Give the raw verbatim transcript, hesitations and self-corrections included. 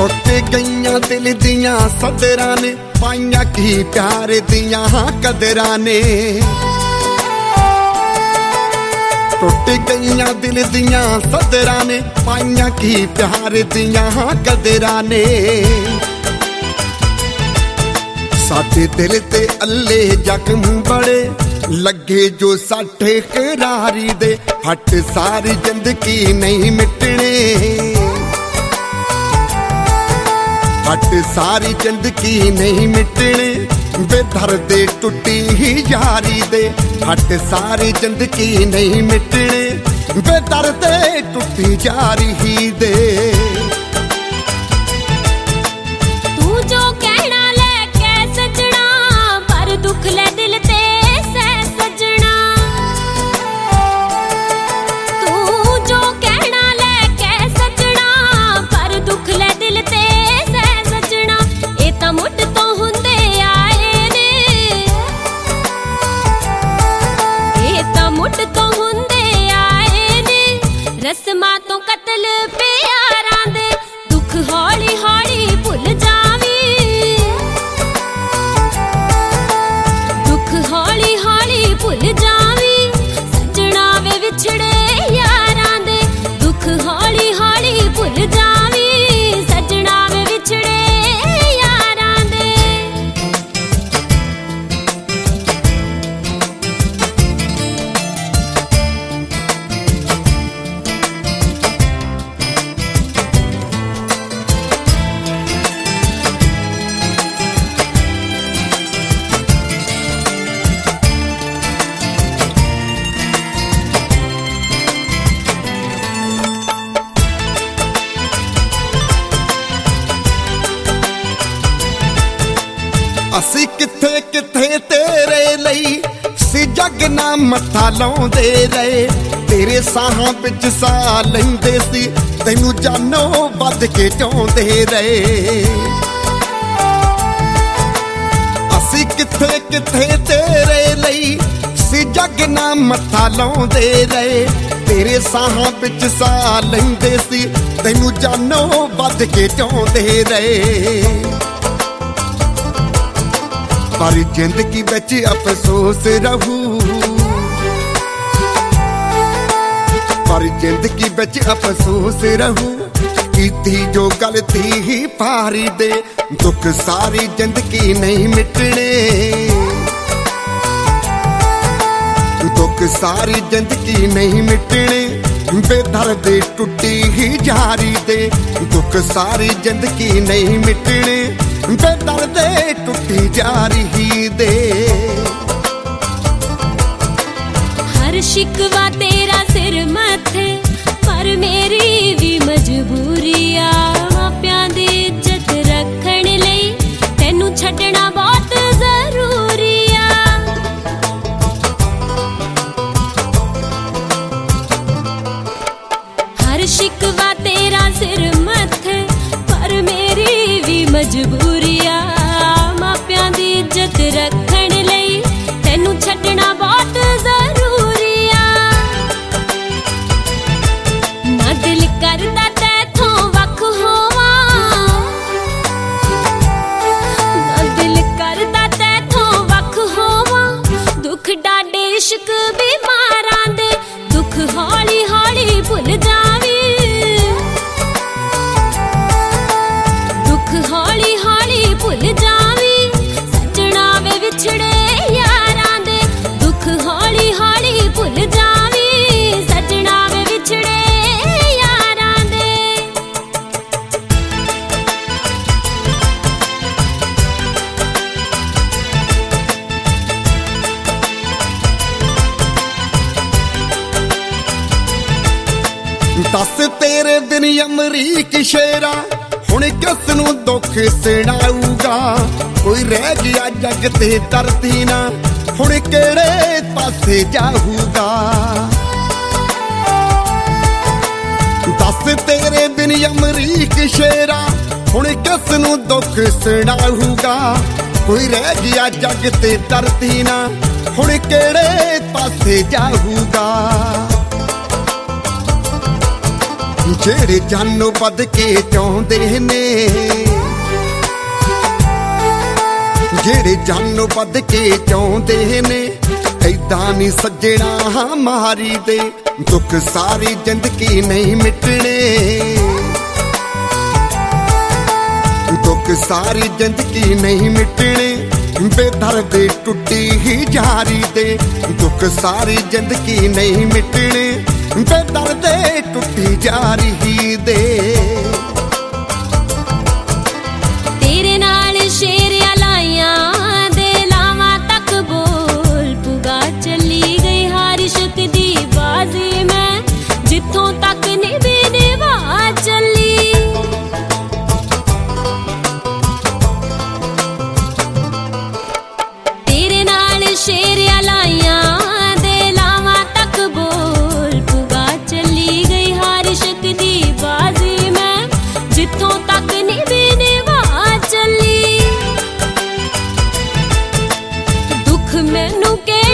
टुट गईयां दिल दियां सदरां ने, पाइयां की प्यार दियां कदरां ने। टुट गईयां दिल दियां सदरां ने, पाइयां की प्यार दियां कदरां ने। साडे दिल ते अल्ले जख्म बड़े लगे जो साठे करारी दे, फट सारी जिंदगी नहीं मिटने। फट सारी जिंदगी नहीं मिटने, बेदर्दे टुटी ही यारी दे। फट सारी जिंदगी नहीं मिटने, बेदर्दे टुटी यारी ही दे। तू जो कहना लेके सजना, पर दुख ले दिल ते सह सजना। तू जो कहना लेके सजना, पर दुख ले दिल ते मुठ तो हुंदे आए ने। ये तो मुठ तो हुंदे आए ने, रस्मां तो कतल प्यारां दे। दुख हौली हौली भुल जावी, दुख हौली हौली भुल जावी। सजना वे विछड़े यारां दे, दुख हौली हौली भुल जावी। सजना वे विछड़े असी किथे किथे तेरे लई सी जग ना मत्था लाउंदे रहे। तेरे साहां विच साह लैंदे सी, तैनू जानो वध के चाहुंदे रहे। असी किथे किथे तेरे लई सी जग ना मत्था लाउंदे रहे। तेरे साहां विच साह लैंदे सी, तैनू जानो वध के चाहुंदे रहे। पर जिंदगी बिच अफसोस रहू, पर जिंदगी बिच अफसोस रहू। कीती जो गलती ही पारी दे, दुख सारी जिंदगी नहीं मिटने। दुख सारी जिंदगी नहीं मिटने, बेदर्दे टुटी ही यारी दे। दुख सारी जिंदगी नहीं मिटने, बेदर्दे टुटी यारी ही दे। हर शिकवा तेरा सिर मथे, पर मेरी भी मजबूरी आ। मापियां दी इज्जत रखण लई तैनू छड्डना बहुत जरूरी आ। हर शिकवा तेरा सिर मथे, पर मेरी भी मजबूरी आ। मापियां दी इज्जत रखण लई तैनू छड्डना बहुत जरूरी आ। ना दिल करदा तैथों वख होवां, ना दिल करदा तैथों वख होवां। दुख डाडे इश्क बीमारां दे, दुख हौली हौली भुल जावी। दुख हौली हौली भुल जावी। सजना वे विछड़े यारां दे, दुख हौली हौली भुल जावी। सजना वे विछड़े यारां दे। दस तेरे दिन अमरीक शेरा, हुण किस नूं दुख सुणाऊगा। कोई रह गया जग ते धरती ना, हुण केड़े पासे जाऊगा। दस तेरे दिन अमरीक शेरा, हुण किस नूं दुख सुणाऊगा। कोई रह गया जग ते धरती ना, हुण केड़े पासे जाऊगा। ਜਿਹੜੇ ਜਾਨੋਂ ਵੱਧ ਕੇ ਚਾਹੁੰਦੇ ਨੇ, ਜਿਹੜੇ ਜਾਨੋਂ ਵੱਧ ਕੇ ਚਾਹੁੰਦੇ ਨੇ, ਏਦਾਂ ਨੀ ਸੱਜਣਾ ਮਾਰੀ ਦੇ। ਦੁੱਖ ਸਾਰੀ ਜ਼ਿੰਦਗੀ ਨਹੀਂ ਮਿਟਣੇ, ਦੁੱਖ ਸਾਰੀ ਜ਼ਿੰਦਗੀ ਨਹੀਂ ਮਿਟਣੇ, ਬੇਦਰਦੀ ਟੁੱਟੀ ਹੀ ਜਾਰੀ ਦੇ। ਦੁੱਖ ਸਾਰੀ ਜ਼ਿੰਦਗੀ ਨਹੀਂ ਮਿਟਣੇ, ਬੇਦਰਦੀ ਟੁੱਟੀ ਜਾਰੀ ਹੀ ਦੇ। ਤੇਰੇ ਨਾਲ ਸ਼ੇਰਿਆਂ ਲਾਈਆਂ ਦੇ ਲਾਵਾਂ ਤੱਕ ਬੋਲ ਪੁਗਾ ਚੱਲੀ ਗਈ ਹਰ ਇਸ਼ਕ ਦੀ ਬਾਜ਼ੀ ਮੈਂ, ਜਿੱਥੋਂ ਤੱਕ ਨਿਭੀ ਨਿਭਾ ਚੱਲੀ। ਤੇਰੇ ਨਾਲ ਸ਼ੇਰਿਆਂ ਲਾਈਆਂ ਦੇ ਲਾਵਾਂ ਤੱਕ ਬੋਲ ਪੁਗਾ ਚੱਲੀ ਗਈ ਹਰ ਇਸ਼ਕ ਦੀ ਬਾਜ਼ੀ ਮੈਂ, ਜਿੱਥੋਂ ਤੱਕ ਨਿਭੀ ਨਿਭਾ ਚੱਲੀ। ਦੁੱਖ ਮੈਨੂੰ ਕਿ